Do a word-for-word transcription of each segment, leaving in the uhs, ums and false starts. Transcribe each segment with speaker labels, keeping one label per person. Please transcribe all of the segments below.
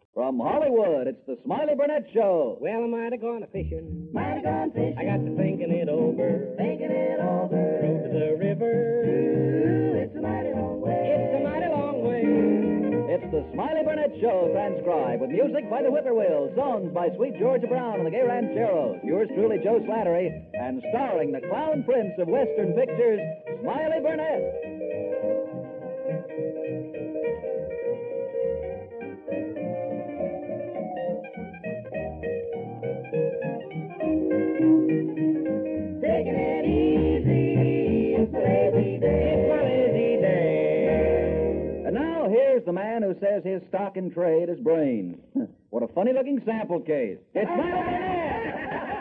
Speaker 1: From Hollywood, it's the Smiley Burnett Show.
Speaker 2: Well, I might have gone a fishing.
Speaker 3: Might have gone fishing.
Speaker 2: I got to thinking it over.
Speaker 3: Thinking it over.
Speaker 2: Rode to the river.
Speaker 3: Ooh, it's a mighty long way.
Speaker 2: It's a mighty long way.
Speaker 1: It's the Smiley Burnett Show, transcribed with music by the Whippoorwills, songs by Sweet Georgia Brown and the Gay Rancheros. Yours truly, Joe Slattery, and starring the clown prince of Western pictures, Smiley Burnett.
Speaker 3: Taking it easy, it's a lazy day.
Speaker 2: It's my lazy day.
Speaker 1: And now here's the man who says his stock in trade is brains. What a funny-looking sample case. It's Smiley Burnett!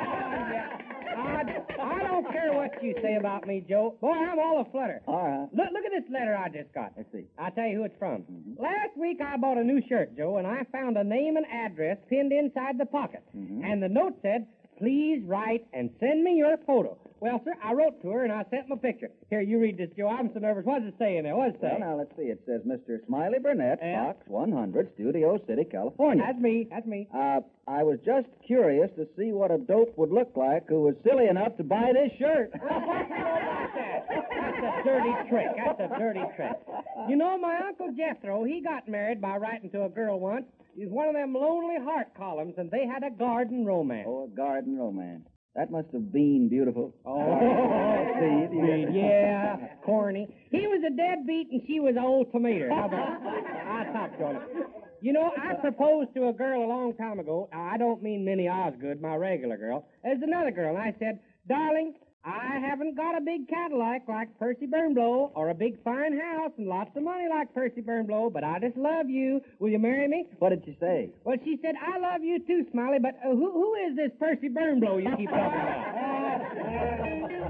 Speaker 2: I, I don't care what you say about me, Joe. Boy, I'm all aflutter.
Speaker 1: All right.
Speaker 2: Look, look at this letter I just got.
Speaker 1: Let's see.
Speaker 2: I'll tell you who it's from. Mm-hmm. Last week I bought a new shirt, Joe, and I found a name and address pinned inside the pocket. Mm-hmm. And the note said, please write and send me your photo. Well, sir, I wrote to her and I sent my picture. Here, you read this, Joe. I'm so nervous. What does it say in there? What does it say?
Speaker 1: Well, now, let's see. It says Mister Smiley Burnett,
Speaker 2: Yeah.
Speaker 1: Box one hundred, Studio City, California.
Speaker 2: That's me. That's me.
Speaker 1: Uh, I was just curious to see what a dope would look like who was silly enough to buy this shirt.
Speaker 2: That's a dirty trick. That's a dirty trick. You know, my Uncle Jethro, he got married by writing to a girl once. He was one of them lonely heart columns, and they had a garden romance.
Speaker 1: Oh, a garden romance. That must have been beautiful.
Speaker 2: Oh,
Speaker 1: seed,
Speaker 2: seed, yeah, corny. He was a deadbeat, and she was an old tomato. How about I stopped on it. You know, I proposed to a girl a long time ago. I don't mean Minnie Osgood, my regular girl. There's another girl, and I said, darling, I haven't got a big Cadillac like Percy Burnblow or a big fine house and lots of money like Percy Burnblow, but I just love you. Will you marry me?
Speaker 1: What did she say?
Speaker 2: Well, she said, I love you too, Smiley, but uh, who, who is this Percy Burnblow you keep talking about?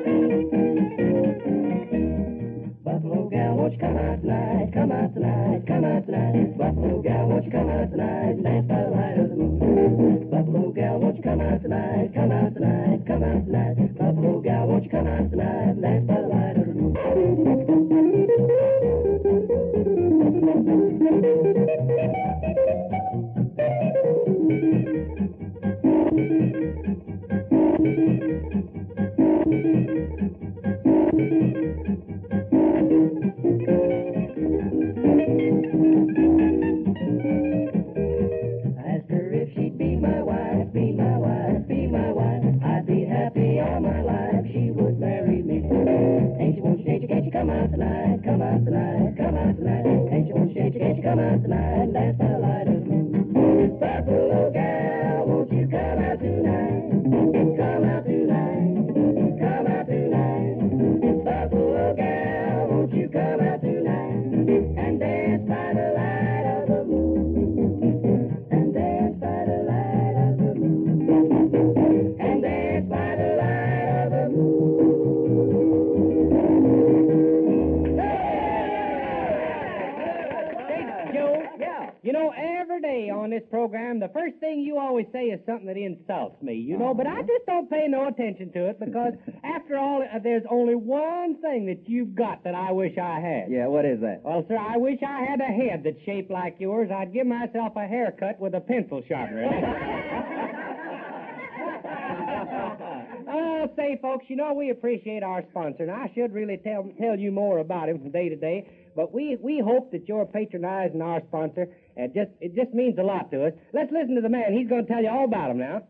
Speaker 3: Buffalo gal, won't you come out tonight? Come out tonight, come out tonight. Buffalo gal, won't you come out tonight? Dance by the light of the moon. Buffalo gal, won't you come out tonight? Come out tonight, come out tonight. Buffalo gal, won't you come out tonight? Dance by the light of the moon. Asked her if she'd be my wife, be my wife, be my wife. I'd be happy all my life. She would marry me. Ain't you, won't you, ain't you, can't you come out tonight? Come out tonight, come out tonight. Ain't you, won't you, ain't you, can't you come out tonight? Dance by the light of the moon. Buffalo gal, won't you come out tonight? Come out tonight, come out tonight. Buffalo gal, won't you come out tonight? And dance by the light of the moon. And dance by the light of the moon. And dance by the light of the moon.
Speaker 2: Hey, Joe.
Speaker 1: Yeah.
Speaker 2: You know, every day on this program, the first thing you always say is something that insults me, you know, but I just don't pay no attention to it because, after all, uh, there's only one thing that you've got that I wish I had.
Speaker 1: Yeah, what is that?
Speaker 2: Well, sir, I wish I had a head that's shaped like yours. I'd give myself a haircut with a pencil sharpener. Oh, say, folks, you know, we appreciate our sponsor, and I should really tell tell you more about him from day to day, but we, we hope that you're patronizing our sponsor. It just, it just means a lot to us. Let's listen to the man. He's going to tell you all about him now.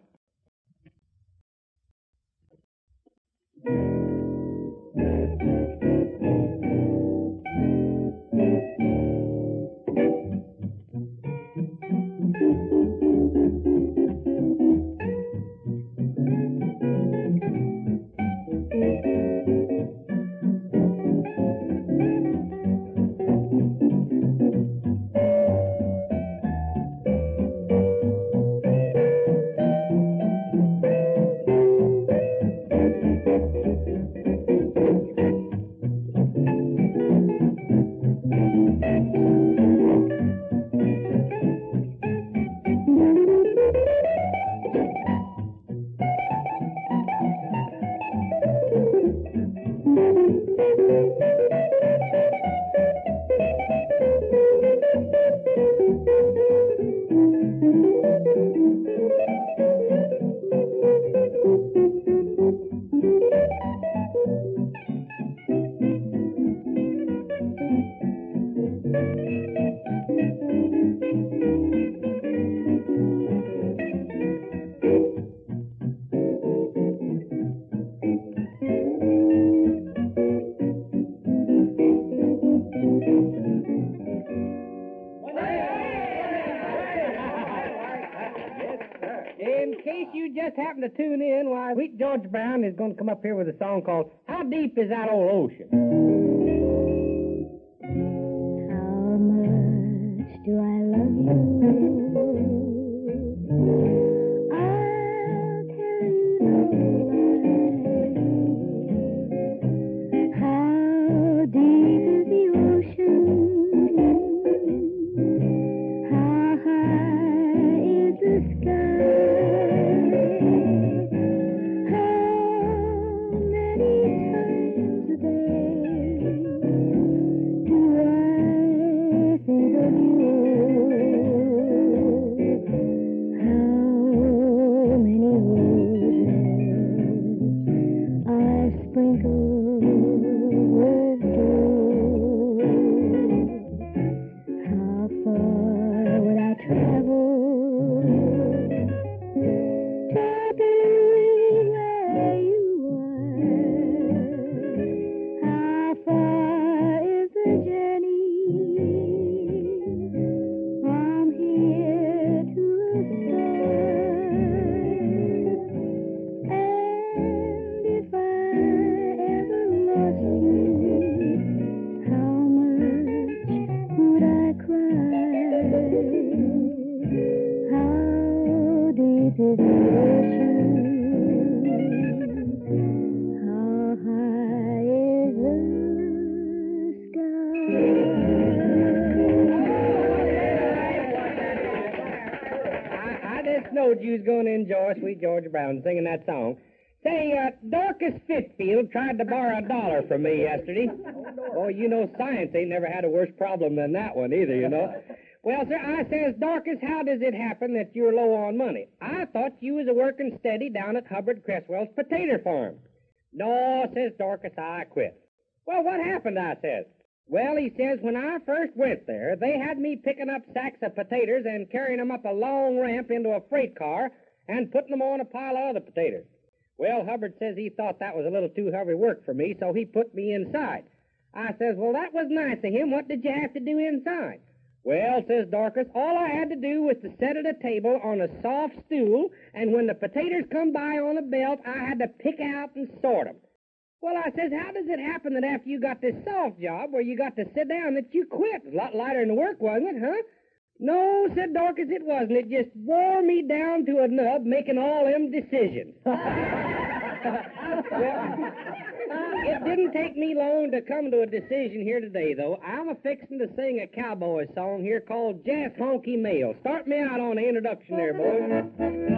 Speaker 2: case you just happened to tune in, why, Sweet George Brown is going to come up here with a song called How Deep Is That Old Ocean?
Speaker 3: How much do I love you? I'll tell you how deep is the ocean? How high is the sky? How many times a day do I think of you? How many roses I sprinkle with dew? How far would I travel to be where you are? How far is the journey from here to the star? And if I ever lost you, how much would I cry? How deep is the ocean? How high is the
Speaker 2: I, I just knowed you was going to enjoy Sweet George Brown singing that song. Say, uh, Dorcas Fitfield tried to borrow a dollar from me yesterday. Oh, you know, science ain't never had a worse problem than that one either, you know. Well, sir, I says, Dorcas, how does it happen that you're low on money? I thought you was a working steady down at Hubbard Cresswell's potato farm. No, says Dorcas, I quit. Well, what happened, I says. Well, he says, when I first went there, they had me picking up sacks of potatoes and carrying them up a long ramp into a freight car and putting them on a pile of other potatoes. Well, Hubbard says he thought that was a little too heavy work for me, so he put me inside. I says, well, that was nice of him. What did you have to do inside? Well, says Dorcas, all I had to do was to sit at a table on a soft stool, and when the potatoes come by on a belt, I had to pick out and sort them. Well, I says, how does it happen that after you got this soft job where you got to sit down that you quit? It was a lot lighter than the work, wasn't it, huh? No, said Dorcas, it wasn't. It just wore me down to a nub making all them decisions. Well, it didn't take me long to come to a decision here today, though. I'm a-fixing to sing a cowboy song here called Jas Honky Mail. Start me out on the introduction there, boys.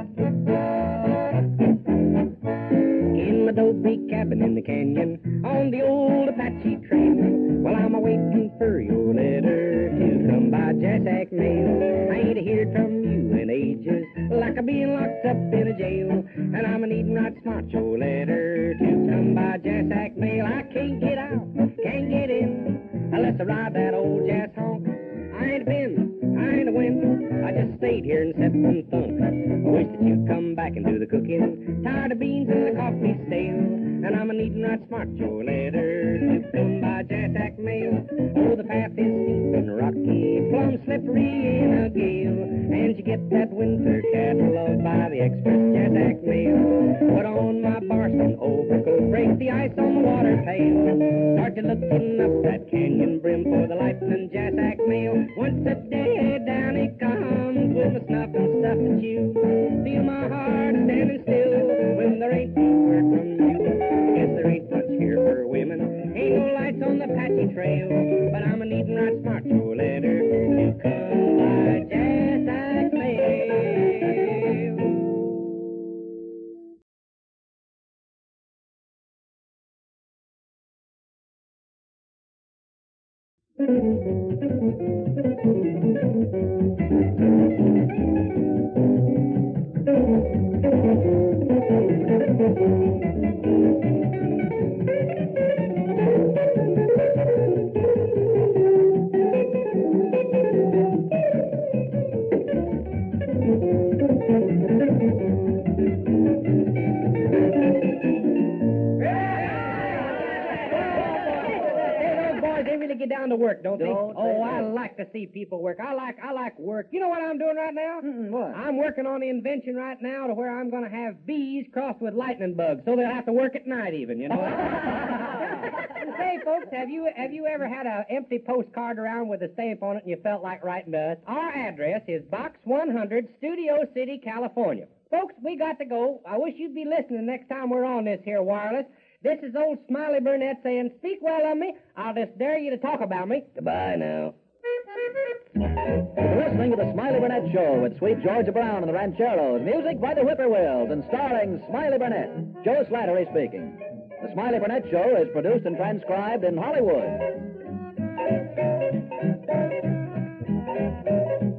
Speaker 2: In my adobe cabin in the canyon, on the old Apache trail, while I'm a-waiting for your letter to come by Jasac mail. I ain't heard from you in ages, like I'm being locked up in a jail, and I'm a-needing right smart your letter to come by Jasac mail. I can't get out, can't get in, unless I ride that old Jas Honk. I ain't been, I ain't a win, I just stayed here and sat and thunk. I wish that you'd come back and do the cooking, tired of beans and the coffee stale, and I'm a-needing right smart your letter to come by Jasac mail. Oh, the path is steep and rocky, plumb slippery in a gale, and you get that winter catalog by the express Jasac mail. Put on my Boston overcoat, break the ice on the water pail, start to looking up that canyon brim for the lightning Jasac mail. Once a day down it comes with my snuff and stuff at you. Feel my heart standing still when there ain't no word from you. Guess there ain't much here for women, ain't no lights on the Apache trail, but I'm a-needing right smart your letter to come by Jasac mail. down to work, don't,
Speaker 1: Don't
Speaker 2: they? Oh,
Speaker 1: they?
Speaker 2: I like to see people work. I like I like work. You know what I'm doing right now?
Speaker 1: Mm, what?
Speaker 2: I'm working on the invention right now to where I'm going to have bees crossed with lightning bugs, so they'll have to work at night even, you know. Say, folks, have you have you ever had an empty postcard around with a stamp on it and you felt like writing to us? Our address is Box one hundred, Studio City, California. Folks, we got to go. I wish you'd be listening next time we're on this here wireless. This is old Smiley Burnett saying, speak well of me. I'll just dare you to talk about me.
Speaker 3: Goodbye now.
Speaker 1: You're listening to the Smiley Burnett Show with Sweet Georgia Brown and the Rancheros. Music by the Whippoorwills and starring Smiley Burnett. Joe Slattery speaking. The Smiley Burnett Show is produced and transcribed in Hollywood.